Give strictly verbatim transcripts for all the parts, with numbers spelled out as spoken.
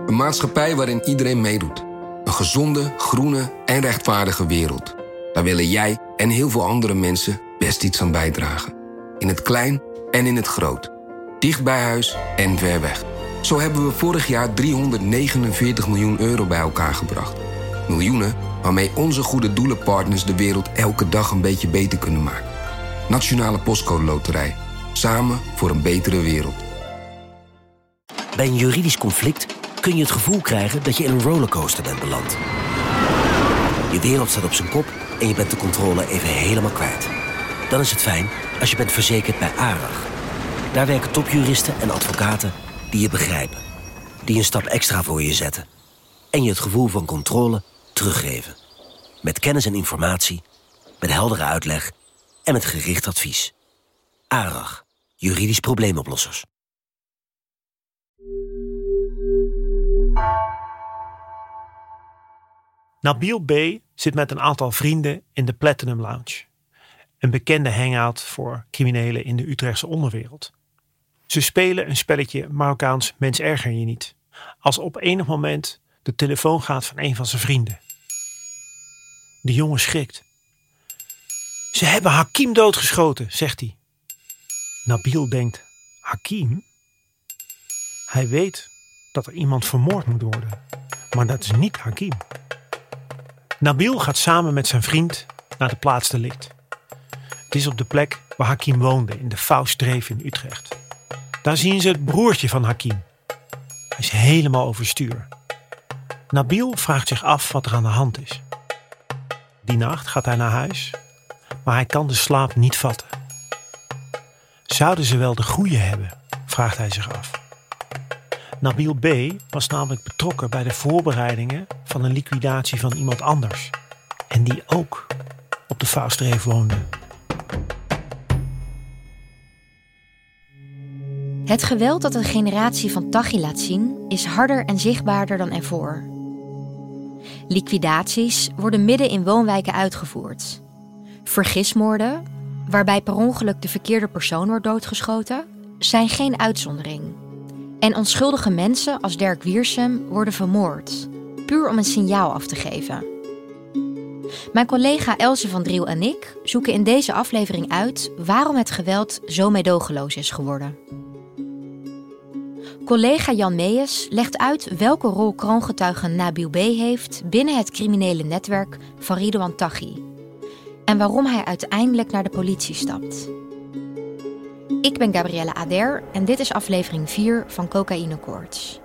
Een maatschappij waarin iedereen meedoet. Een gezonde, groene en rechtvaardige wereld. Daar willen jij en heel veel andere mensen best iets aan bijdragen. In het klein en in het groot. Dicht bij huis en ver weg. Zo hebben we vorig jaar driehonderdnegenenveertig miljoen euro bij elkaar gebracht. Miljoenen waarmee onze goede doelenpartners de wereld elke dag een beetje beter kunnen maken. Nationale Postcode Loterij. Samen voor een betere wereld. Bij een juridisch conflict kun je het gevoel krijgen dat je in een rollercoaster bent beland. Je wereld staat op zijn kop en je bent de controle even helemaal kwijt. Dan is het fijn als je bent verzekerd bij ARAG. Daar werken topjuristen en advocaten die je begrijpen. Die een stap extra voor je zetten. En je het gevoel van controle teruggeven. Met kennis en informatie, met heldere uitleg en met gericht advies. ARAG, juridisch probleemoplossers. Nabil B. zit met een aantal vrienden in de Platinum Lounge. Een bekende hangout voor criminelen in de Utrechtse onderwereld. Ze spelen een spelletje Marokkaans mens erger je niet. Als op enig moment de telefoon gaat van een van zijn vrienden. De jongen schrikt. Ze hebben Hakim doodgeschoten, zegt hij. Nabil denkt, Hakim? Hij weet dat er iemand vermoord moet worden. Maar dat is niet Hakim. Nabil gaat samen met zijn vriend naar de plaatsdelict. Het is op de plek waar Hakim woonde, in de Faustdreef in Utrecht. Daar zien ze het broertje van Hakim. Hij is helemaal overstuur. Nabil vraagt zich af wat er aan de hand is. Die nacht gaat hij naar huis, maar hij kan de slaap niet vatten. Zouden ze wel de goeie hebben, vraagt hij zich af. Nabil B. was namelijk betrokken bij de voorbereidingen van een liquidatie van iemand anders. En die ook op de Faustdreef woonde. Het geweld dat een generatie van Taghi laat zien is harder en zichtbaarder dan ervoor. Liquidaties worden midden in woonwijken uitgevoerd. Vergismoorden, waarbij per ongeluk de verkeerde persoon wordt doodgeschoten, zijn geen uitzondering. En onschuldige mensen als Dirk Wiersum worden vermoord, puur om een signaal af te geven. Mijn collega Else van Driel en ik zoeken in deze aflevering uit waarom het geweld zo meedogenloos is geworden. Collega Jan Meijers legt uit welke rol kroongetuige Nabil B. heeft binnen het criminele netwerk van Ridouan Taghi. En waarom hij uiteindelijk naar de politie stapt. Ik ben Gabrielle Ader en dit is aflevering vier van Cocaïne Koorts.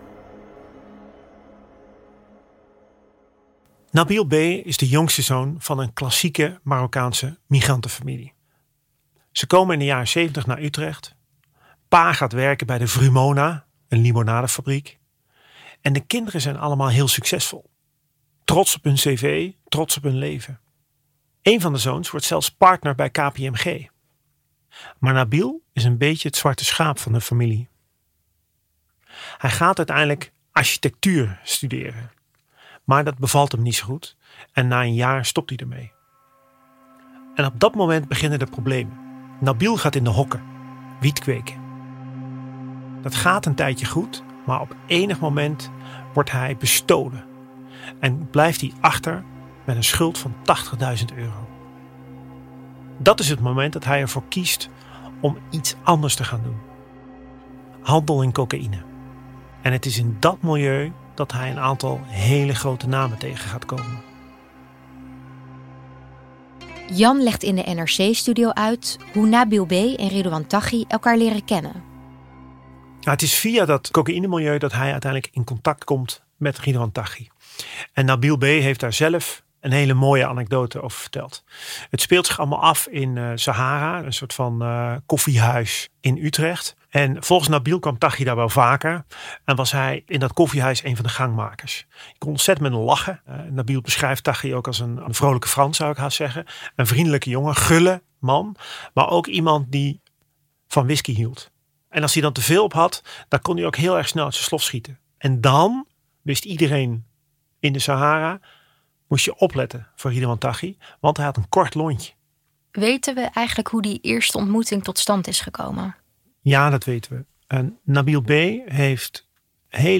Nabil B. is de jongste zoon van een klassieke Marokkaanse migrantenfamilie. Ze komen in de jaren zeventig naar Utrecht. Pa gaat werken bij de Vrumona, een limonadefabriek. En de kinderen zijn allemaal heel succesvol. Trots op hun cv, trots op hun leven. Een van de zoons wordt zelfs partner bij K P M G. Maar Nabil is een beetje het zwarte schaap van de familie. Hij gaat uiteindelijk architectuur studeren. Maar dat bevalt hem niet zo goed. En na een jaar stopt hij ermee. En op dat moment beginnen de problemen. Nabil gaat in de hokken. Wiet kweken. Dat gaat een tijdje goed. Maar op enig moment wordt hij bestolen. En blijft hij achter met een schuld van tachtigduizend euro. Dat is het moment dat hij ervoor kiest om iets anders te gaan doen. Handel in cocaïne. En het is in dat milieu dat hij een aantal hele grote namen tegen gaat komen. Jan legt in de N R C-studio uit hoe Nabil B. en Ridouan Taghi elkaar leren kennen. Nou, het is via dat cocaïnemilieu dat hij uiteindelijk in contact komt met Ridouan Taghi. En Nabil B. heeft daar zelf een hele mooie anekdote over verteld. Het speelt zich allemaal af in uh, Sahara, een soort van uh, koffiehuis in Utrecht. En volgens Nabil kwam Taghi daar wel vaker. En was hij in dat koffiehuis een van de gangmakers. Je kon ontzettend met hem lachen. Uh, Nabil beschrijft Taghi ook als een, een vrolijke Frans, zou ik haast zeggen. Een vriendelijke jongen, gulle man. Maar ook iemand die van whisky hield. En als hij dan te veel op had, dan kon hij ook heel erg snel uit zijn slof schieten. En dan wist iedereen in de Sahara, moest je opletten voor Ridouan Taghi, want hij had een kort lontje. Weten we eigenlijk hoe die eerste ontmoeting tot stand is gekomen? Ja, dat weten we. En Nabil B. heeft hele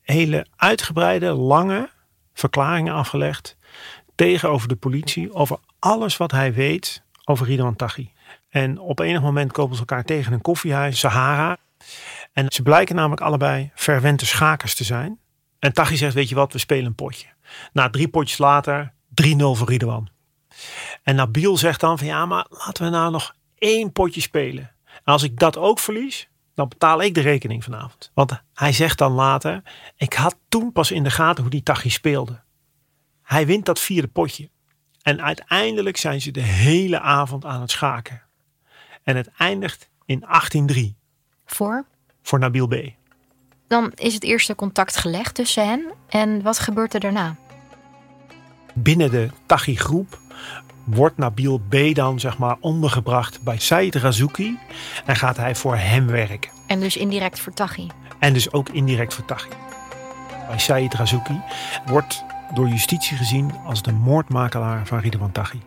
hele uitgebreide, lange verklaringen afgelegd tegenover de politie over alles wat hij weet over Ridwan Taghi. En op enig moment komen ze elkaar tegen in een koffiehuis, Sahara. En ze blijken namelijk allebei verwente schakers te zijn. En Taghi zegt, weet je wat, we spelen een potje. Na drie potjes later, drie nul voor Ridwan. En Nabil zegt dan van ja, maar laten we nou nog één potje spelen. En als ik dat ook verlies, dan betaal ik de rekening vanavond. Want hij zegt dan later, ik had toen pas in de gaten hoe die Taghi speelde. Hij wint dat vierde potje. En uiteindelijk zijn ze de hele avond aan het schaken. En het eindigt in achttien drie. Voor? Voor Nabil B. Dan is het eerste contact gelegd tussen hen. En wat gebeurt er daarna? Binnen de Taghi-groep wordt Nabil B. dan zeg maar ondergebracht bij Said Razouki. En gaat hij voor hem werken. En dus indirect voor Taghi. En dus ook indirect voor Taghi. Bij Said Razouki wordt door justitie gezien als de moordmakelaar van Ridwan Taghi.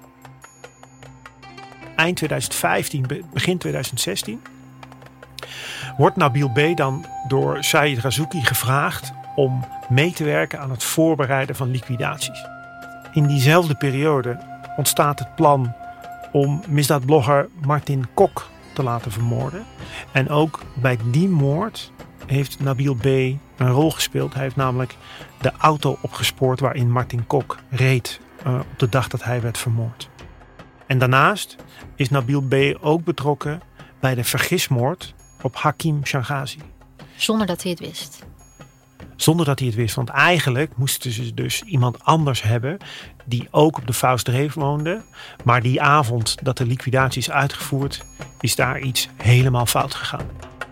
Eind twintig vijftien, begin twintig zestien wordt Nabil B. dan door Said Razouki gevraagd om mee te werken aan het voorbereiden van liquidaties. In diezelfde periode ontstaat het plan om misdaadblogger Martin Kok te laten vermoorden. En ook bij die moord heeft Nabil B. een rol gespeeld. Hij heeft namelijk de auto opgespoord waarin Martin Kok reed uh, op de dag dat hij werd vermoord. En daarnaast is Nabil B. ook betrokken bij de vergismoord op Hakim Shangazi. Zonder dat hij het wist. Zonder dat hij het wist. Want eigenlijk moesten ze dus iemand anders hebben die ook op de Faustdreef woonde. Maar die avond dat de liquidatie is uitgevoerd, is daar iets helemaal fout gegaan.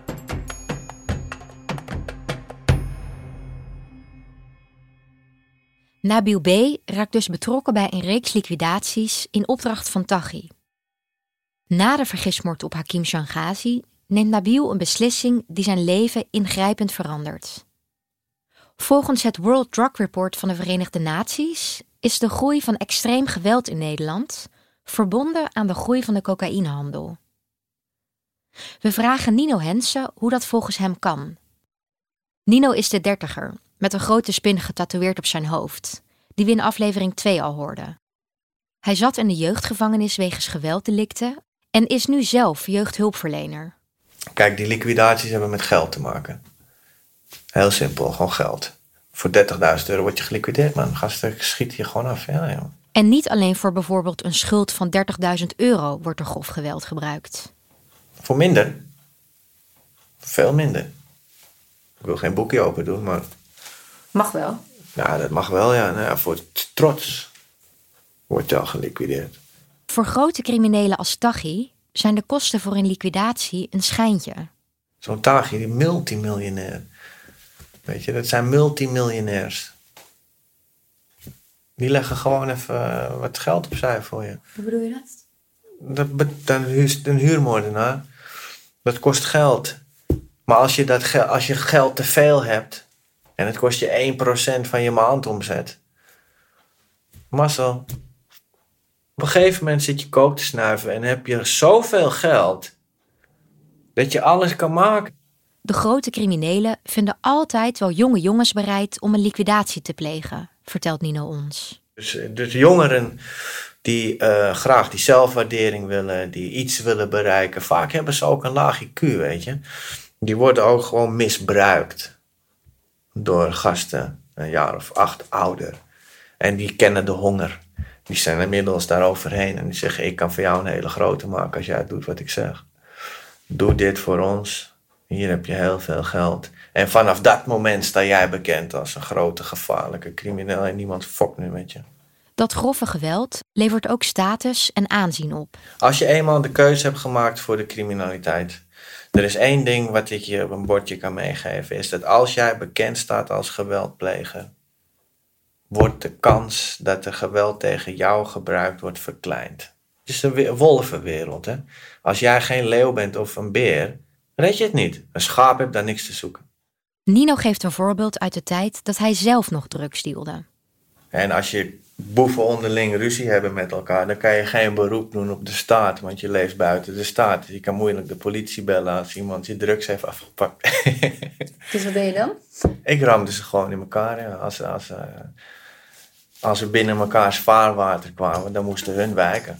Nabil B. raakt dus betrokken bij een reeks liquidaties in opdracht van Taghi. Na de vergismoord op Hakim Shangazi neemt Nabil een beslissing die zijn leven ingrijpend verandert. Volgens het World Drug Report van de Verenigde Naties is de groei van extreem geweld in Nederland verbonden aan de groei van de cocaïnehandel. We vragen Nino Hensen hoe dat volgens hem kan. Nino is de dertiger, met een grote spin getatoeëerd op zijn hoofd, die we in aflevering twee al hoorden. Hij zat in de jeugdgevangenis wegens gewelddelicten en is nu zelf jeugdhulpverlener. Kijk, die liquidaties hebben met geld te maken. Heel simpel, gewoon geld. Voor dertigduizend euro word je geliquideerd, man. Gasten schiet je gewoon af. Ja, ja. En niet alleen voor bijvoorbeeld een schuld van dertigduizend euro wordt er grof geweld gebruikt. Voor minder. Veel minder. Ik wil geen boekje open doen, maar... Mag wel. Ja, dat mag wel, ja. Nou ja, voor trots wordt je al geliquideerd. Voor grote criminelen als Taghi zijn de kosten voor een liquidatie een schijntje. Zo'n Taghi, die multimiljonair. Weet je, dat zijn multimiljonairs. Die leggen gewoon even uh, wat geld opzij voor je. Hoe bedoel je dat? dat een, huur, een huurmoordenaar, dat kost geld. Maar als je, dat ge- als je geld te veel hebt en het kost je één procent van je maandomzet. Marcel, op een gegeven moment zit je kook te snuiven en heb je zoveel geld dat je alles kan maken. De grote criminelen vinden altijd wel jonge jongens bereid om een liquidatie te plegen, vertelt Nino ons. Dus, dus jongeren die uh, graag die zelfwaardering willen, die iets willen bereiken, vaak hebben ze ook een laag I Q, weet je. Die worden ook gewoon misbruikt door gasten, een jaar of acht ouder. En die kennen de honger. Die zijn inmiddels daar overheen en die zeggen, ik kan voor jou een hele grote maken als jij doet wat ik zeg. Doe dit voor ons. Hier heb je heel veel geld. En vanaf dat moment sta jij bekend als een grote, gevaarlijke crimineel en niemand fokt nu met je. Dat grove geweld levert ook status en aanzien op. Als je eenmaal de keuze hebt gemaakt voor de criminaliteit. Er is één ding wat ik je op een bordje kan meegeven. Is dat als jij bekend staat als geweldpleger, wordt de kans dat er geweld tegen jou gebruikt wordt verkleind. Het is een wolvenwereld. Hè? Als jij geen leeuw bent of een beer, red je het niet. Een schaap heeft daar niks te zoeken. Nino geeft een voorbeeld uit de tijd dat hij zelf nog drugs dealde. En als je boeven onderling ruzie hebben met elkaar, dan kan je geen beroep doen op de staat, want je leeft buiten de staat. Dus je kan moeilijk de politie bellen als iemand je drugs heeft afgepakt. Dus wat deed je dan? Ik ramde ze gewoon in elkaar. Ja. Als, als, uh, als we binnen mekaars vaarwater kwamen, dan moesten hun wijken.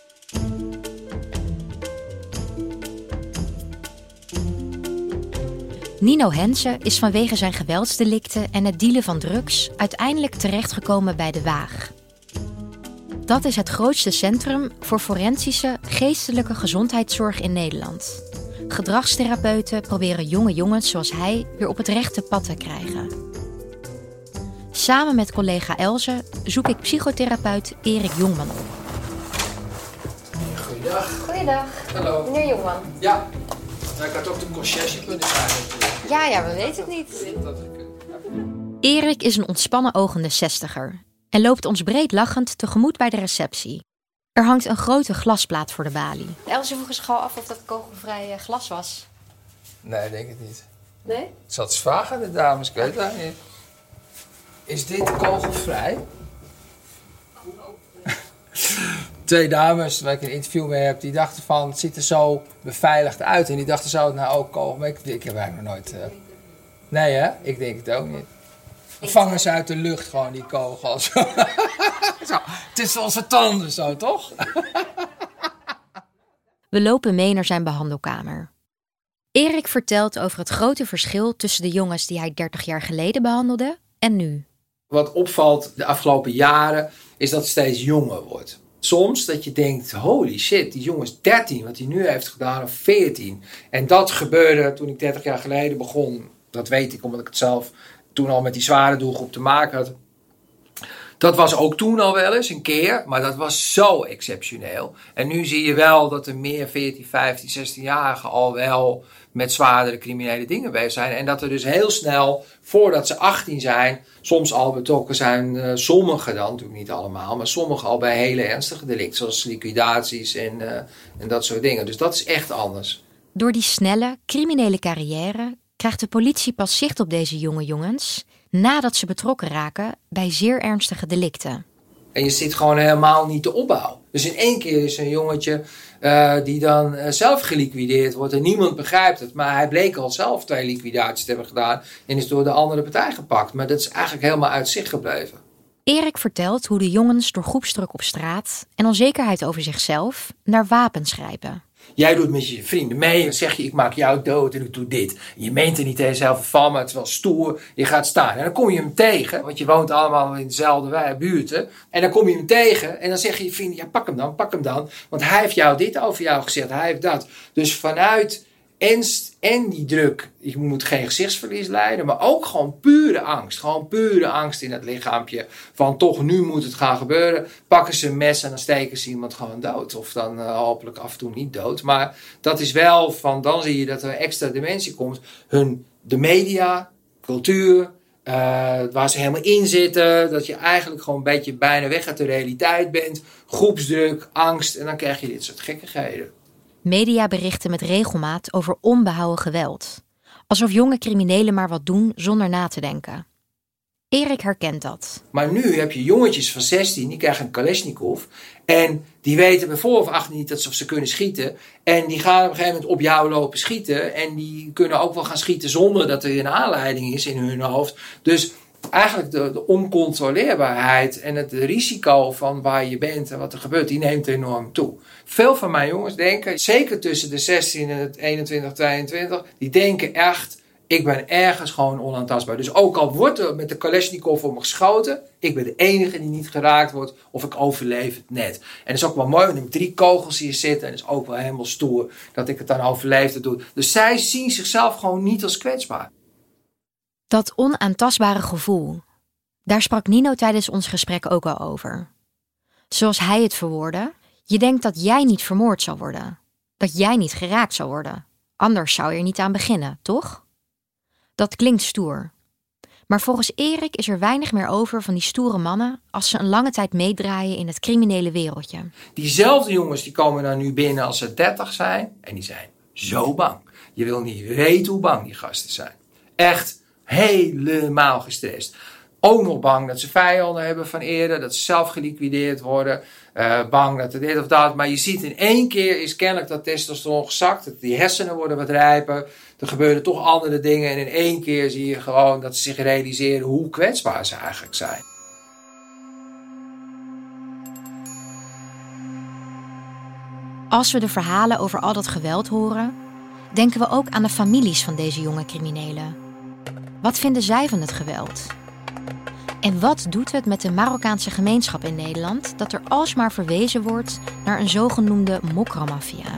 Nino Hensen is vanwege zijn geweldsdelicten en het dealen van drugs uiteindelijk terechtgekomen bij de Waag. Dat is het grootste centrum voor forensische geestelijke gezondheidszorg in Nederland. Gedragstherapeuten proberen jonge jongens zoals hij weer op het rechte pad te krijgen. Samen met collega Elze zoek ik psychotherapeut Erik Jongman op. Goeiedag. Goeiedag. Hallo. Meneer Jongman. Ja, nou, ik had ook de conciërge kunnen zijn natuurlijk. Ja, ja, we weten het niet. Erik is een ontspannen ogende zestiger en loopt ons breed lachend tegemoet bij de receptie. Er hangt een grote glasplaat voor de balie. Elze vroeg zich al af of dat kogelvrij glas was. Nee, denk het niet. Nee? Ik zal het eens vragen aan de dames, ik weet het eigenlijk niet. Is dit kogelvrij? Twee dames waar ik een interview mee heb, die dachten van, het ziet er zo beveiligd uit. En die dachten, zou het nou ook kogel? Maar ik, ik heb eigenlijk nog nooit... Uh... Nee hè, ik denk het ook niet. We vangen ze uit de lucht gewoon, die kogels. Zo, het is onze tanden zo, toch? We lopen mee naar zijn behandelkamer. Erik vertelt over het grote verschil tussen de jongens die hij dertig jaar geleden behandelde en nu. Wat opvalt de afgelopen jaren is dat het steeds jonger wordt. Soms dat je denkt, holy shit, die jongen is dertien, wat hij nu heeft gedaan, of veertien. En dat gebeurde toen ik dertig jaar geleden begon. Dat weet ik, omdat ik het zelf toen al met die zware doelgroep te maken had. Dat was ook toen al wel eens een keer, maar dat was zo exceptioneel. En nu zie je wel dat er meer veertien, vijftien, zestienjarigen al wel met zwaardere criminele dingen bezig zijn. En dat er dus heel snel, voordat ze achttien zijn, soms al betrokken zijn, uh, sommigen dan, natuurlijk niet allemaal, maar sommigen al bij hele ernstige delicten, zoals liquidaties en, uh, en dat soort dingen. Dus dat is echt anders. Door die snelle, criminele carrière krijgt de politie pas zicht op deze jonge jongens nadat ze betrokken raken bij zeer ernstige delicten. En je ziet gewoon helemaal niet de opbouw. Dus in één keer is een jongetje uh, die dan uh, zelf geliquideerd wordt en niemand begrijpt het. Maar hij bleek al zelf twee liquidaties te hebben gedaan en is door de andere partij gepakt. Maar dat is eigenlijk helemaal uit zicht gebleven. Erik vertelt hoe de jongens door groepsdruk op straat en onzekerheid over zichzelf naar wapens grijpen. Jij doet met je vrienden mee en zeg je, ik maak jou dood en ik doe dit. Je meent er niet tegen jezelf van, maar het is wel stoer. Je gaat staan en dan kom je hem tegen, want je woont allemaal in dezelfde buurten. En dan kom je hem tegen en dan zeg je je vrienden, ja pak hem dan, pak hem dan. Want hij heeft jou dit over jou gezegd, hij heeft dat. Dus vanuit ernst en die druk, je moet geen gezichtsverlies lijden, maar ook gewoon pure angst. Gewoon pure angst in het lichaampje van toch nu moet het gaan gebeuren. Pakken ze een mes en dan steken ze iemand gewoon dood. Of dan uh, hopelijk af en toe niet dood. Maar dat is wel van, dan zie je dat er extra dimensie komt. Hun, de media, cultuur, uh, waar ze helemaal in zitten. Dat je eigenlijk gewoon een beetje bijna weg uit de realiteit bent. Groepsdruk, angst en dan krijg je dit soort gekkigheden. Media berichten met regelmaat over onbehouden geweld. Alsof jonge criminelen maar wat doen zonder na te denken. Erik herkent dat. Maar nu heb je jongetjes van zestien, die krijgen een Kalashnikov. En die weten bijvoorbeeld of achttien niet dat ze, of ze kunnen schieten. En die gaan op een gegeven moment op jou lopen schieten. En die kunnen ook wel gaan schieten zonder dat er een aanleiding is in hun hoofd. Dus eigenlijk de, de oncontroleerbaarheid en het risico van waar je bent en wat er gebeurt, die neemt enorm toe. Veel van mijn jongens denken, zeker tussen de zestien en het eenentwintig, tweeëntwintig, die denken echt, ik ben ergens gewoon onaantastbaar. Dus ook al wordt er met de Kalashnikov op me geschoten, ik ben de enige die niet geraakt wordt of ik overleef het net. En dat is ook wel mooi, want ik heb drie kogels hier zitten en dat is ook wel helemaal stoer dat ik het dan overleefd doe. Dus zij zien zichzelf gewoon niet als kwetsbaar. Dat onaantastbare gevoel, daar sprak Nino tijdens ons gesprek ook al over. Zoals hij het verwoordde, je denkt dat jij niet vermoord zal worden. Dat jij niet geraakt zal worden. Anders zou je er niet aan beginnen, toch? Dat klinkt stoer. Maar volgens Erik is er weinig meer over van die stoere mannen als ze een lange tijd meedraaien in het criminele wereldje. Diezelfde jongens die komen dan nu binnen als ze dertig zijn en die zijn zo bang. Je wil niet weten hoe bang die gasten zijn. Echt helemaal gestrest. Ook nog bang dat ze vijanden hebben van eerder, dat ze zelf geliquideerd worden. Uh, bang dat er dit of dat. Maar je ziet in één keer is kennelijk dat testosteron gezakt. Dat die hersenen worden wat rijper. Er gebeuren toch andere dingen. En in één keer zie je gewoon dat ze zich realiseren hoe kwetsbaar ze eigenlijk zijn. Als we de verhalen over al dat geweld horen, denken we ook aan de families van deze jonge criminelen. Wat vinden zij van het geweld? En wat doet het met de Marokkaanse gemeenschap in Nederland dat er alsmaar verwezen wordt naar een zogenoemde mokro-maffia?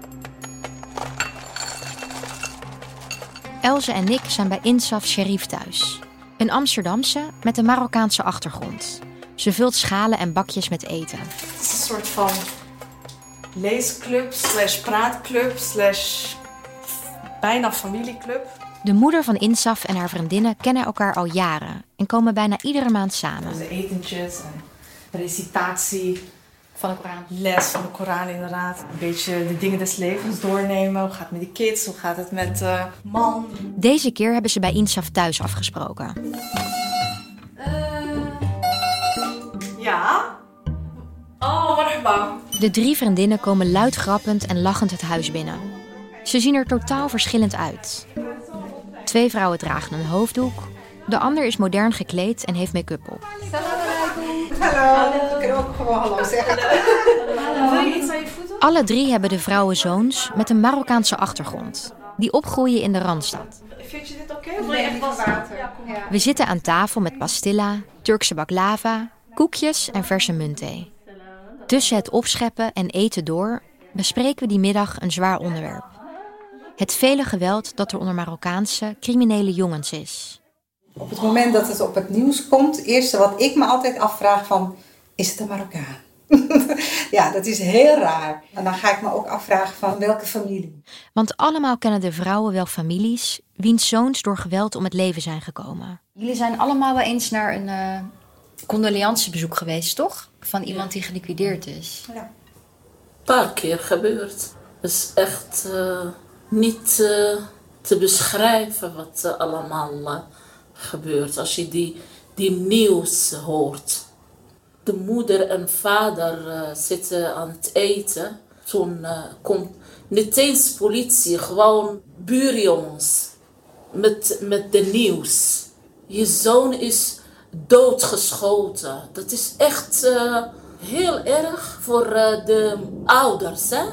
Else en ik zijn bij Insaf Sherif thuis. Een Amsterdamse met een Marokkaanse achtergrond. Ze vult schalen en bakjes met eten. Het is een soort van leesclub, slash praatclub, slash bijna familieclub. De moeder van Insaf en haar vriendinnen kennen elkaar al jaren en komen bijna iedere maand samen. De etentjes en recitatie Van de Koran. Les van de Koran inderdaad. Een beetje de dingen des levens doornemen. Hoe gaat het met die kids? Hoe gaat het met uh, man? Deze keer hebben ze bij Insaf thuis afgesproken. Uh, ja? Oh, marhaba. De drie vriendinnen komen luid grappend en lachend het huis binnen. Ze zien er totaal verschillend uit. Twee vrouwen dragen een hoofddoek. De ander is modern gekleed en heeft make-up op. Hallo. Ik kan ook gewoon hallo zeggen. Hallo. Wil je iets aan je voeten? Alle drie hebben de vrouwen zoons met een Marokkaanse achtergrond. Die opgroeien in de Randstad. Vind je dit oké? Okay? Wil je echt wat water? Ja, kom maar. We zitten aan tafel met pastilla, Turkse baklava, koekjes en verse muntthee. Tussen het opscheppen en eten door bespreken we die middag een zwaar onderwerp. Het vele geweld dat er onder Marokkaanse criminele jongens is. Op het moment dat het op het nieuws komt, het eerste wat ik me altijd afvraag van, is het een Marokkaan? Ja, dat is heel raar. En dan ga ik me ook afvragen van welke familie. Want allemaal kennen de vrouwen wel families wiens zoons door geweld om het leven zijn gekomen. Jullie zijn allemaal wel eens naar een uh, condoleancebezoek geweest, toch? Van iemand die geliquideerd is. Ja. Een paar keer gebeurd. Het is echt uh, niet uh, te beschrijven wat uh, allemaal uh, gebeurt. Als je die, die nieuws hoort. De moeder en vader uh, zitten aan het eten. Toen uh, komt niet eens politie, gewoon buurjongens met, met de nieuws. Je zoon is doodgeschoten. Dat is echt uh, heel erg voor uh, de ouders, hè?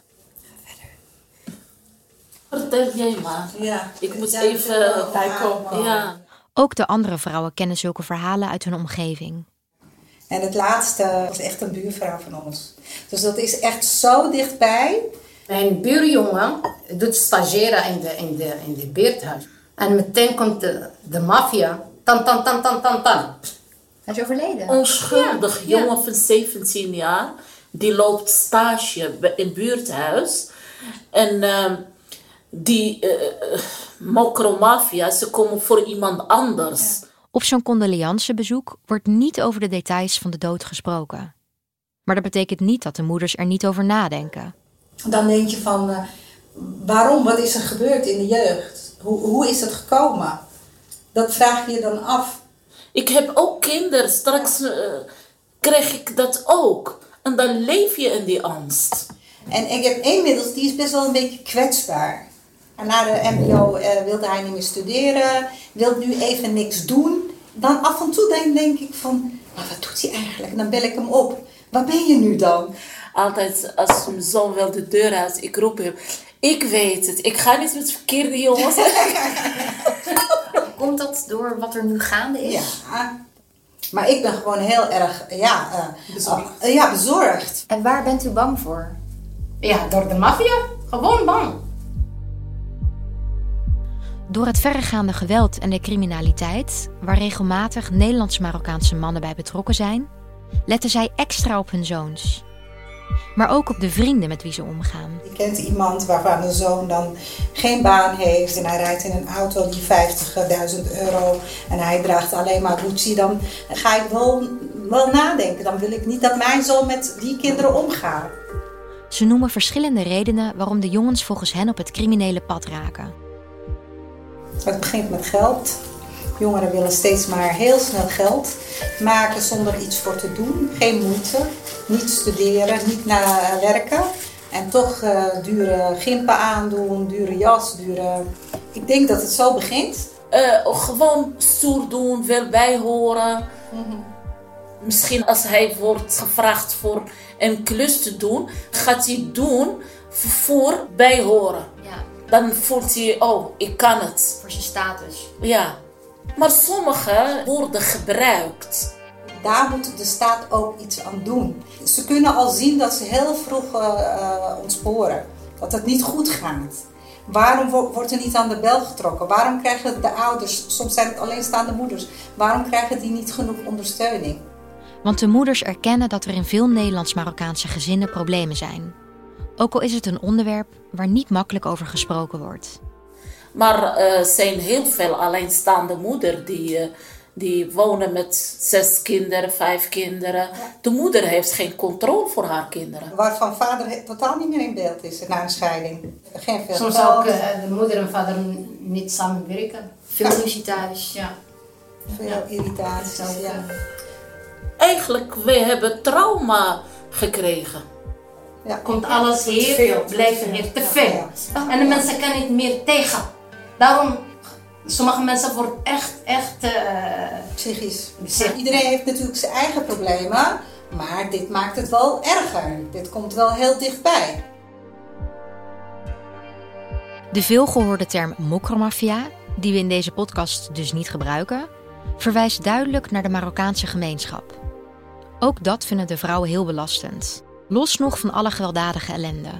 Vertel jij maar. Ja, ik moet ja, even bijkomen. Ja. Ook de andere vrouwen kennen zulke verhalen uit hun omgeving. En het laatste was echt een buurvrouw van ons. Dus dat is echt zo dichtbij. Mijn buurjongen doet stageren in de, in de, in de buurthuis. En meteen komt de, de maffia. Tan, tan, tan, tan, tan, tan. Hij is overleden. Onschuldig Ja, jongen ja. van zeventien jaar. Die loopt stage in het buurthuis. En uh, die uh, mokro-maffia, ze komen voor iemand anders. Ja. Op zo'n condoleancebezoek wordt niet over de details van de dood gesproken. Maar dat betekent niet dat de moeders er niet over nadenken. Dan denk je van, uh, waarom? Wat is er gebeurd in de jeugd? Hoe, hoe is het gekomen? Dat vraag je je dan af. Ik heb ook kinderen. Straks uh, krijg ik dat ook. En dan leef je in die angst. En ik heb inmiddels, die is best wel een beetje kwetsbaar. En na de mbo uh, wilde hij niet meer studeren. Wil nu even niks doen. Dan af en toe denk, denk ik van, maar wat doet hij eigenlijk? En dan bel ik hem op. Waar ben je nu dan? Altijd als mijn zoon wel de deur uit, ik roep hem. Ik weet het, ik ga niet met verkeerde jongens. Komt dat door wat er nu gaande is? Ja, maar ik ben gewoon heel erg ja, uh, bezorgd. Uh, ja, bezorgd. En waar bent u bang voor? Ja, door de maffia. Gewoon bang. Door het verregaande geweld en de criminaliteit, waar regelmatig Nederlands-Marokkaanse mannen bij betrokken zijn, letten zij extra op hun zoons. Maar ook op de vrienden met wie ze omgaan. Je kent iemand waarvan de zoon dan geen baan heeft en hij rijdt in een auto die vijftigduizend euro en hij draagt alleen maar Gucci, dan ga ik wel, wel nadenken. Dan wil ik niet dat mijn zoon met die kinderen omgaat. Ze noemen verschillende redenen waarom de jongens volgens hen op het criminele pad raken. Het begint met geld. Jongeren willen steeds maar heel snel geld maken zonder iets voor te doen. Geen moeite, niet studeren, niet naar werken. En toch uh, dure gimpen aandoen, dure jas, dure... Ik denk dat het zo begint. Uh, gewoon stoer doen, wil bijhoren. Mm-hmm. Misschien als hij wordt gevraagd voor een klus te doen, gaat hij doen voor bijhoren. Ja. Dan voelt hij, oh, ik kan het. Voor zijn status. Ja. Maar sommige worden gebruikt. Daar moet de staat ook iets aan doen. Ze kunnen al zien dat ze heel vroeg uh, ontsporen. Dat het niet goed gaat. Waarom wordt er niet aan de bel getrokken? Waarom krijgen de ouders, soms zijn het alleenstaande moeders, waarom krijgen die niet genoeg ondersteuning? Want de moeders erkennen dat er in veel Nederlands-Marokkaanse gezinnen problemen zijn. Ook al is het een onderwerp waar niet makkelijk over gesproken wordt. Maar er uh, zijn heel veel alleenstaande moeders die, uh, die wonen met zes kinderen, vijf kinderen. Ja. De moeder heeft geen controle voor haar kinderen. Waarvan vader totaal niet meer in beeld is na een scheiding. Geen veel Soms ook uh, de moeder en vader niet samenwerken. Veel ruzie thuis. Ja. Veel ja. irritatie. Ja. Eigenlijk, we hebben trauma gekregen. Ja. Komt alles hier, blijven hier te veel. Ja. En de mensen kunnen niet meer tegen. Daarom, sommige mensen worden echt, echt... Uh, psychisch. psychisch. Iedereen heeft natuurlijk zijn eigen problemen, maar dit maakt het wel erger. Dit komt wel heel dichtbij. De veelgehoorde term mokromafia, die we in deze podcast dus niet gebruiken, verwijst duidelijk naar de Marokkaanse gemeenschap. Ook dat vinden de vrouwen heel belastend. Los nog van alle gewelddadige ellende.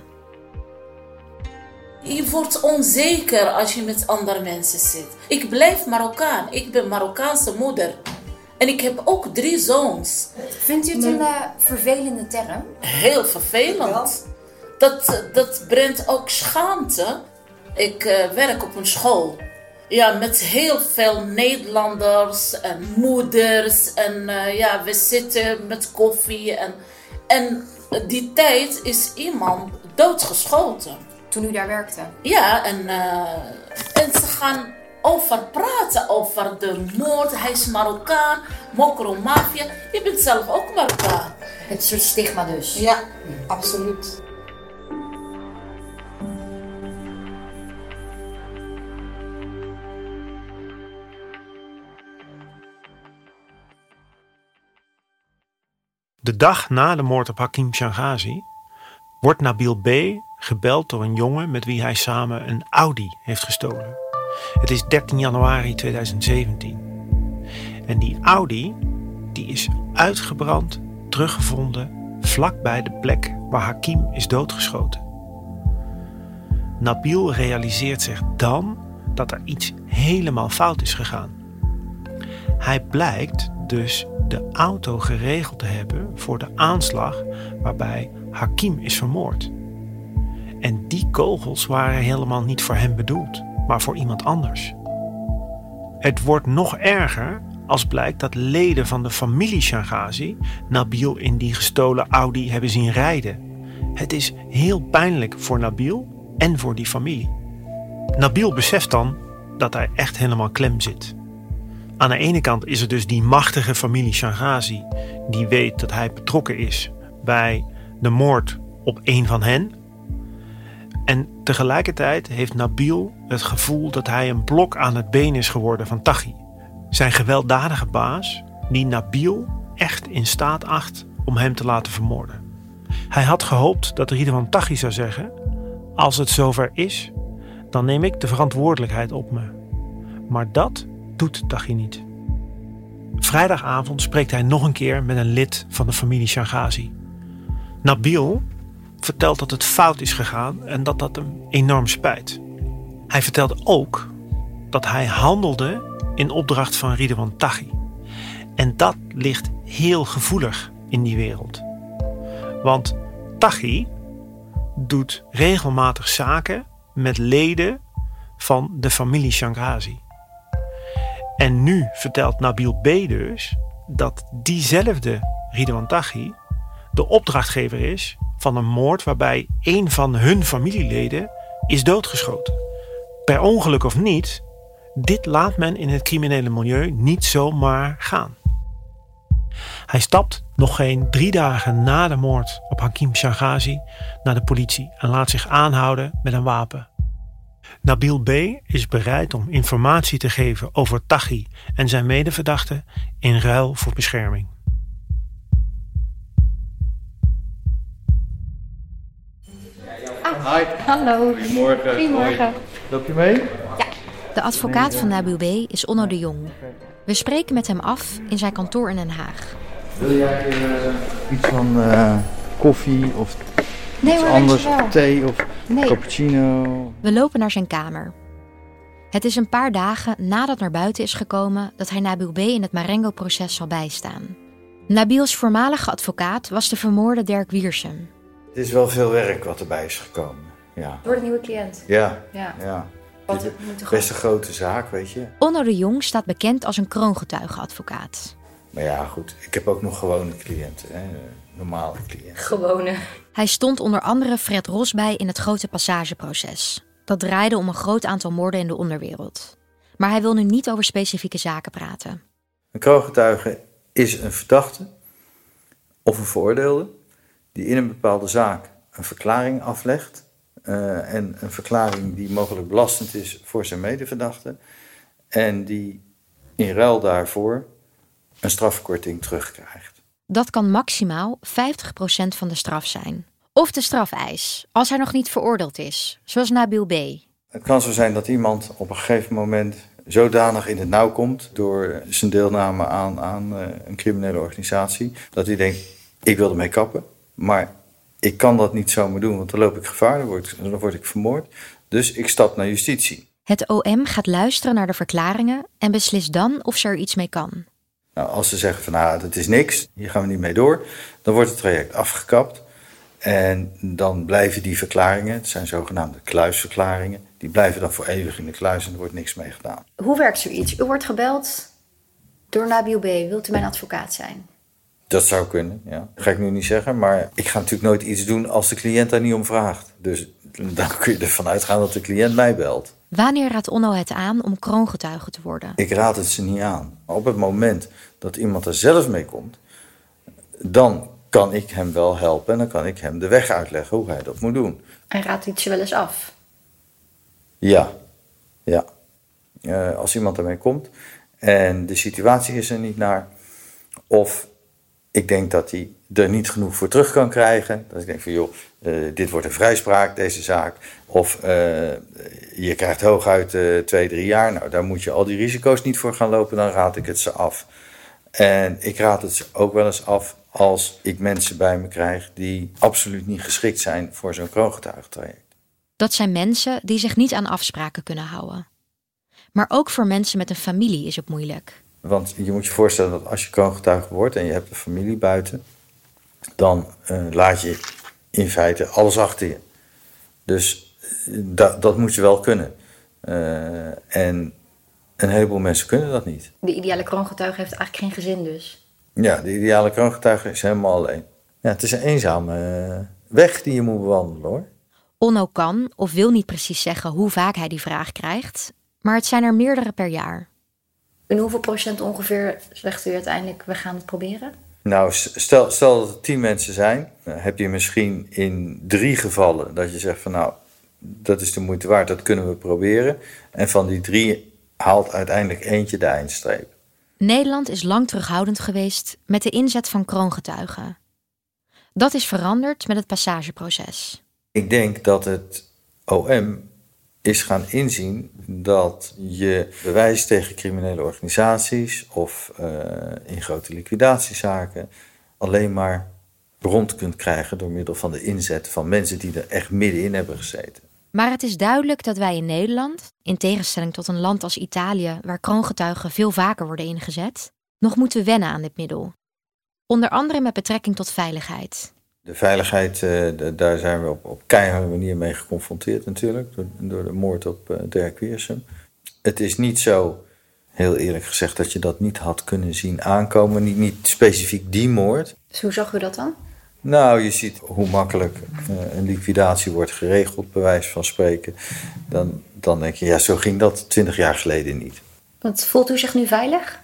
Je wordt onzeker als je met andere mensen zit. Ik blijf Marokkaan. Ik ben Marokkaanse moeder. En ik heb ook drie zoons. Vindt u het een uh, vervelende term? Heel vervelend. Dat, dat brengt ook schaamte. Ik uh, werk op een school. Ja, met heel veel Nederlanders en moeders. En uh, ja, we zitten met koffie. En, en die tijd is iemand doodgeschoten. Toen u daar werkte? Ja, en, uh, en ze gaan over praten, over de moord. Hij is Marokkaan, mokromafia. Je bent zelf ook Marokkaan. Het soort stigma dus. Ja, absoluut. De dag na de moord op Hakim Shangazi wordt Nabil B. gebeld door een jongen met wie hij samen een Audi heeft gestolen. Het is dertien januari tweeduizend zeventien. En die Audi die is uitgebrand, teruggevonden, vlakbij de plek waar Hakim is doodgeschoten. Nabil realiseert zich dan dat er iets helemaal fout is gegaan. Hij blijkt dus de auto geregeld te hebben voor de aanslag waarbij Hakim is vermoord. En die kogels waren helemaal niet voor hem bedoeld, maar voor iemand anders. Het wordt nog erger als blijkt dat leden van de familie Shangazi Nabil in die gestolen Audi hebben zien rijden. Het is heel pijnlijk voor Nabil en voor die familie. Nabil beseft dan dat hij echt helemaal klem zit. Aan de ene kant is er dus die machtige familie Shangazi die weet dat hij betrokken is bij de moord op een van hen. En tegelijkertijd heeft Nabil het gevoel dat hij een blok aan het been is geworden van Taghi. Zijn gewelddadige baas die Nabil echt in staat acht om hem te laten vermoorden. Hij had gehoopt dat Ridwan Taghi zou zeggen: als het zover is, dan neem ik de verantwoordelijkheid op me. Maar dat doet Taghi niet. Vrijdagavond spreekt hij nog een keer met een lid van de familie Shangazi. Nabil vertelt dat het fout is gegaan en dat dat hem enorm spijt. Hij vertelt ook dat hij handelde in opdracht van Ridwan Taghi. En dat ligt heel gevoelig in die wereld. Want Taghi doet regelmatig zaken met leden van de familie Shangazi. En nu vertelt Nabil B. dus dat diezelfde Ridwan Taghi de opdrachtgever is van een moord waarbij een van hun familieleden is doodgeschoten. Per ongeluk of niet, Dit laat men in het criminele milieu niet zomaar gaan. Hij stapt nog geen drie dagen na de moord op Hakim Shangazi naar de politie en laat zich aanhouden met een wapen. Nabil B. is bereid om informatie te geven over Taghi en zijn medeverdachten in ruil voor bescherming. Ah, hallo. Goedemorgen. Goedemorgen. Loop je mee? Ja. De advocaat van Nabil B. is Onno de Jong. We spreken met hem af in zijn kantoor in Den Haag. Wil jij uh, iets van uh, koffie of nee, iets hoor, anders, dankjewel. thee of nee. cappuccino? We lopen naar zijn kamer. Het is een paar dagen nadat naar buiten is gekomen dat hij Nabil B. in het Marengo-proces zal bijstaan. Nabil's voormalige advocaat was de vermoorde Dirk Wiersum. Het is wel veel werk wat erbij is gekomen. Ja. Door de nieuwe cliënt? Ja. Ja. ja. Wat, het is best een grote zaak, weet je. Onno de Jong staat bekend als een kroongetuigenadvocaat. Maar ja, goed. Ik heb ook nog gewone cliënten. Hè? Normale cliënten. Gewone. Hij stond onder andere Fred Ros bij in het grote passageproces. Dat draaide om een groot aantal moorden in de onderwereld. Maar hij wil nu niet over specifieke zaken praten. Een kroongetuige is een verdachte of een veroordeelde die in een bepaalde zaak een verklaring aflegt. Uh, en een verklaring die mogelijk belastend is voor zijn medeverdachte. En die in ruil daarvoor een strafkorting terugkrijgt. Dat kan maximaal vijftig procent van de straf zijn. Of de strafeis, als hij nog niet veroordeeld is, zoals Nabil B. Het kan zo zijn dat iemand op een gegeven moment zodanig in het nauw komt door zijn deelname aan, aan uh, een criminele organisatie, dat hij denkt, ik wil ermee kappen, maar ik kan dat niet zomaar doen, want dan loop ik gevaar, dan word, dan word ik vermoord. Dus ik stap naar justitie. Het O M gaat luisteren naar de verklaringen en beslist dan of ze er iets mee kan. Nou, als ze zeggen van, nou, dat is niks, hier gaan we niet mee door, dan wordt het traject afgekapt. En dan blijven die verklaringen, het zijn zogenaamde kluisverklaringen, die blijven dan voor eeuwig in de kluis en er wordt niks mee gedaan. Hoe werkt zoiets? U wordt gebeld door Nabil B. Wilt u mijn advocaat zijn? Dat zou kunnen, ja. Dat ga ik nu niet zeggen, maar ik ga natuurlijk nooit iets doen als de cliënt daar niet om vraagt. Dus dan kun je ervan uitgaan dat de cliënt mij belt. Wanneer raadt Onno het aan om kroongetuige te worden? Ik raad het ze niet aan. Maar op het moment dat iemand er zelf mee komt, dan kan ik hem wel helpen en dan kan ik hem de weg uitleggen hoe hij dat moet doen. En raadt u het ze wel eens af? Ja, ja. Uh, als iemand ermee komt en de situatie is er niet naar, of ik denk dat hij er niet genoeg voor terug kan krijgen. Dat ik denk van joh, uh, dit wordt een vrijspraak, deze zaak. Of uh, je krijgt hooguit uh, twee, drie jaar. Nou, daar moet je al die risico's niet voor gaan lopen. Dan raad ik het ze af. En ik raad het ze ook wel eens af als ik mensen bij me krijg die absoluut niet geschikt zijn voor zo'n kroongetuigentraject. Dat zijn mensen die zich niet aan afspraken kunnen houden. Maar ook voor mensen met een familie is het moeilijk. Want je moet je voorstellen dat als je kroongetuige wordt en je hebt een familie buiten, dan uh, laat je in feite alles achter je. Dus uh, dat, dat moet je wel kunnen. Uh, en een heleboel mensen kunnen dat niet. De ideale kroongetuige heeft eigenlijk geen gezin dus? Ja, de ideale kroongetuige is helemaal alleen. Ja, het is een eenzame uh, weg die je moet bewandelen, hoor. Onno kan of wil niet precies zeggen hoe vaak hij die vraag krijgt, maar het zijn er meerdere per jaar. En hoeveel procent ongeveer zegt u uiteindelijk, we gaan het proberen? Nou, stel, stel dat er tien mensen zijn, heb je misschien in drie gevallen dat je zegt van nou, dat is de moeite waard, dat kunnen we proberen. En van die drie haalt uiteindelijk eentje de eindstreep. Nederland is lang terughoudend geweest met de inzet van kroongetuigen. Dat is veranderd met het passageproces. Ik denk dat het O M is gaan inzien dat je bewijs tegen criminele organisaties of uh, in grote liquidatiezaken alleen maar rond kunt krijgen door middel van de inzet van mensen die er echt middenin hebben gezeten. Maar het is duidelijk dat wij in Nederland, in tegenstelling tot een land als Italië, waar kroongetuigen veel vaker worden ingezet, nog moeten wennen aan dit middel. Onder andere met betrekking tot veiligheid. De veiligheid, uh, de, daar zijn we op, op keiharde manier mee geconfronteerd natuurlijk, door, door de moord op uh, Dirk Wiersum. Het is niet zo, heel eerlijk gezegd, dat je dat niet had kunnen zien aankomen, niet, niet specifiek die moord. Dus hoe zag u dat dan? Nou, je ziet hoe makkelijk uh, een liquidatie wordt geregeld, bij wijze van spreken. Dan, dan denk je, ja, zo ging dat twintig jaar geleden niet. Want voelt u zich nu veilig?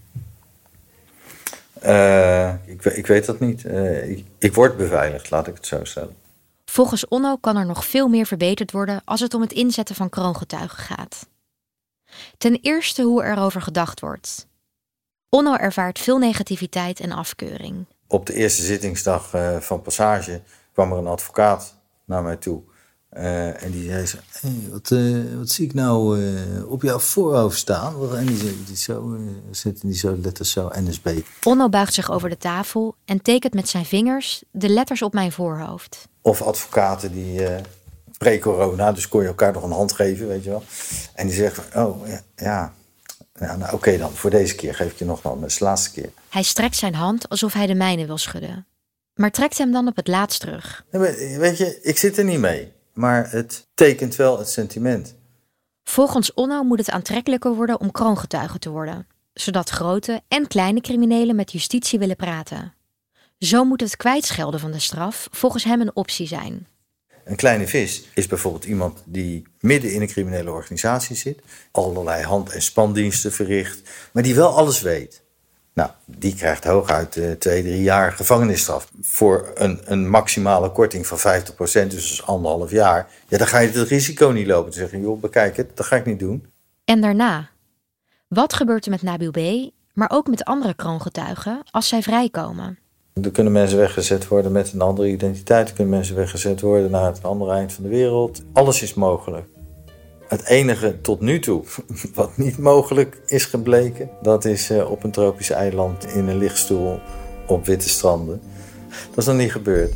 Uh, ik, ik weet dat niet. Uh, ik, ik word beveiligd, laat ik het zo stellen. Volgens Onno kan er nog veel meer verbeterd worden als het om het inzetten van kroongetuigen gaat. Ten eerste hoe er over gedacht wordt. Onno ervaart veel negativiteit en afkeuring. Op de eerste zittingsdag uh, van Passage kwam er een advocaat naar mij toe. Uh, en die zei zo, hey, wat, uh, wat zie ik nou uh, op jouw voorhoofd staan? En die, die zo, uh, zitten die zo letters zo, N S B. Onno buigt zich over de tafel en tekent met zijn vingers de letters op mijn voorhoofd. Of advocaten die uh, pre-corona, dus kon je elkaar nog een hand geven, weet je wel. En die zegt, oh ja, ja. ja nou, oké okay dan, voor deze keer geef ik je nog wel, dat is de laatste keer. Hij strekt zijn hand alsof hij de mijne wil schudden. Maar trekt hem dan op het laatst terug. Weet je, ik zit er niet mee. Maar het tekent wel het sentiment. Volgens Onno moet het aantrekkelijker worden om kroongetuige te worden. Zodat grote en kleine criminelen met justitie willen praten. Zo moet het kwijtschelden van de straf volgens hem een optie zijn. Een kleine vis is bijvoorbeeld iemand die midden in een criminele organisatie zit. Allerlei hand- en spandiensten verricht. Maar die wel alles weet. Nou, die krijgt hooguit uh, twee, drie jaar gevangenisstraf. Voor een, een maximale korting van vijftig procent, dus, dus anderhalf jaar. Ja, dan ga je het risico niet lopen te zeggen, joh, bekijk het, dat ga ik niet doen. En daarna? Wat gebeurt er met Nabil B., maar ook met andere kroongetuigen als zij vrijkomen? Er kunnen mensen weggezet worden met een andere identiteit. Er kunnen mensen weggezet worden naar het andere eind van de wereld. Alles is mogelijk. Het enige tot nu toe wat niet mogelijk is gebleken, dat is uh, op een tropisch eiland in een lichtstoel op witte stranden. Dat is nog niet gebeurd.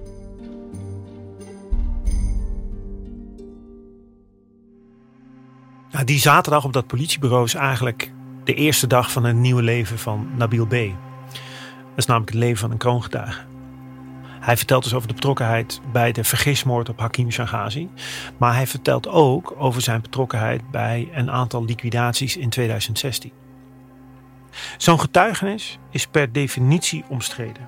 Nou, die zaterdag op dat politiebureau is eigenlijk de eerste dag van een nieuwe leven van Nabil B. Dat is namelijk het leven van een kroongetuige. Hij vertelt dus over de betrokkenheid bij de vergismoord op Hakim Shangazi. Maar hij vertelt ook over zijn betrokkenheid bij een aantal liquidaties in tweeduizend zestien. Zo'n getuigenis is per definitie omstreden.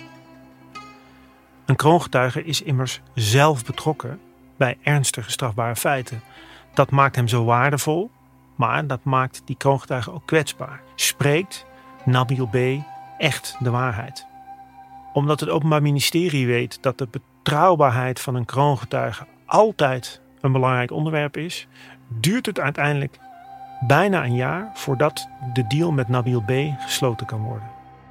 Een kroongetuige is immers zelf betrokken bij ernstige strafbare feiten. Dat maakt hem zo waardevol, maar dat maakt die kroongetuige ook kwetsbaar. Spreekt Nabil B. echt de waarheid? Omdat het Openbaar Ministerie weet dat de betrouwbaarheid van een kroongetuige altijd een belangrijk onderwerp is, duurt het uiteindelijk bijna een jaar voordat de deal met Nabil B. gesloten kan worden.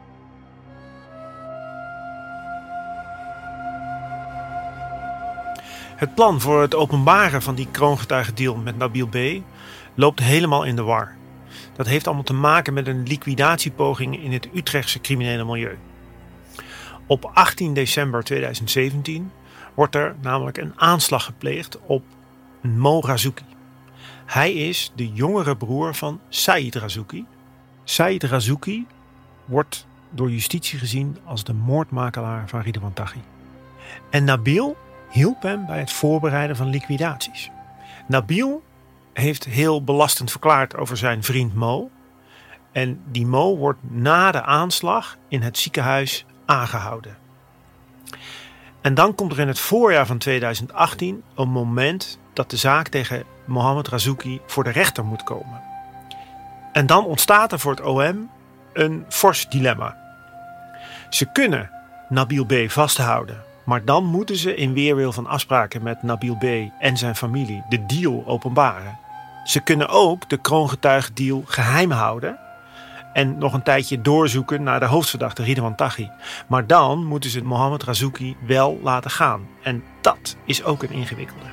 Het plan voor het openbaren van die kroongetuigendeal met Nabil B. loopt helemaal in de war. Dat heeft allemaal te maken met een liquidatiepoging in het Utrechtse criminele milieu. Op achttien december tweeduizend zeventien wordt er namelijk een aanslag gepleegd op Mo Razouki. Hij is de jongere broer van Saïd Razouki. Saïd Razouki wordt door justitie gezien als de moordmakelaar van Ridwan Taghi. En Nabil hielp hem bij het voorbereiden van liquidaties. Nabil heeft heel belastend verklaard over zijn vriend Mo. En die Mo wordt na de aanslag in het ziekenhuis aangehouden. En dan komt er in het voorjaar van tweeduizend achttien een moment dat de zaak tegen Mohammed Razouki voor de rechter moet komen. En dan ontstaat er voor het O M een fors dilemma. Ze kunnen Nabil B. vasthouden, maar dan moeten ze in weerwil van afspraken met Nabil B. en zijn familie de deal openbaren. Ze kunnen ook de kroongetuigendeal geheim houden en nog een tijdje doorzoeken naar de hoofdverdachte Ridwan Taghi. Maar dan moeten ze Mohammed Razouki wel laten gaan. En dat is ook een ingewikkelde.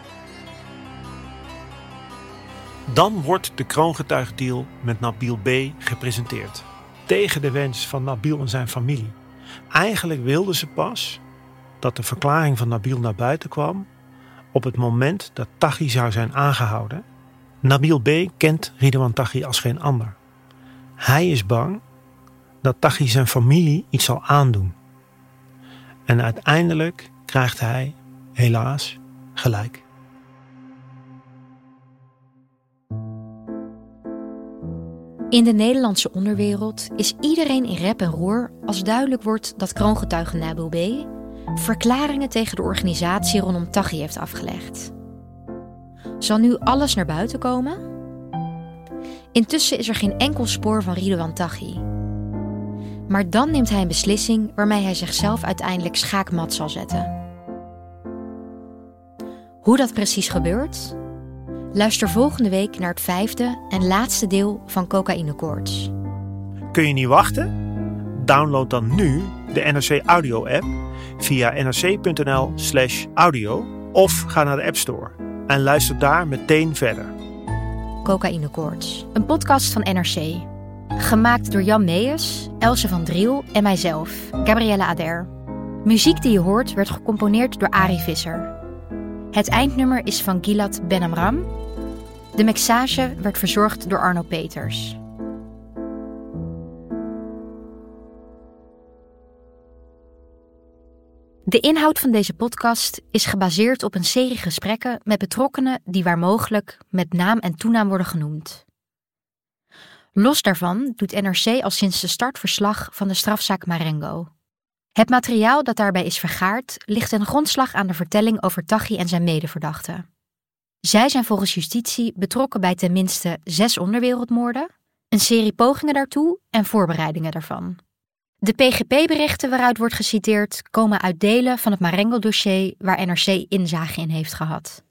Dan wordt de kroongetuigendeal met Nabil B. gepresenteerd. Tegen de wens van Nabil en zijn familie. Eigenlijk wilden ze pas dat de verklaring van Nabil naar buiten kwam op het moment dat Taghi zou zijn aangehouden. Nabil B. kent Ridwan Taghi als geen ander. Hij is bang dat Taghi zijn familie iets zal aandoen. En uiteindelijk krijgt hij, helaas, gelijk. In de Nederlandse onderwereld is iedereen in rep en roer als duidelijk wordt dat kroongetuige Nabil B. verklaringen tegen de organisatie rondom Taghi heeft afgelegd. Zal nu alles naar buiten komen? Intussen is er geen enkel spoor van Ridouan Taghi. Maar dan neemt hij een beslissing waarmee hij zichzelf uiteindelijk schaakmat zal zetten. Hoe dat precies gebeurt? Luister volgende week naar het vijfde en laatste deel van Cocaïne Koorts. Kun je niet wachten? Download dan nu de N R C Audio app via nrc.nl slash audio of ga naar de App Store en luister daar meteen verder. Cocaïne Koorts, een podcast van N R C. Gemaakt door Jan Meijers, Else van Driel en mijzelf, Gabrielle Ader. Muziek die je hoort werd gecomponeerd door Arie Visser. Het eindnummer is van Gilad Ben Amram. De mixage werd verzorgd door Arno Peters. De inhoud van deze podcast is gebaseerd op een serie gesprekken met betrokkenen die waar mogelijk met naam en toenaam worden genoemd. Los daarvan doet N R C al sinds de start verslag van de strafzaak Marengo. Het materiaal dat daarbij is vergaard ligt ten grondslag aan de vertelling over Taghi en zijn medeverdachten. Zij zijn volgens justitie betrokken bij tenminste zes onderwereldmoorden, een serie pogingen daartoe en voorbereidingen daarvan. De P G P-berichten waaruit wordt geciteerd komen uit delen van het Marengo-dossier waar N R C inzage in heeft gehad.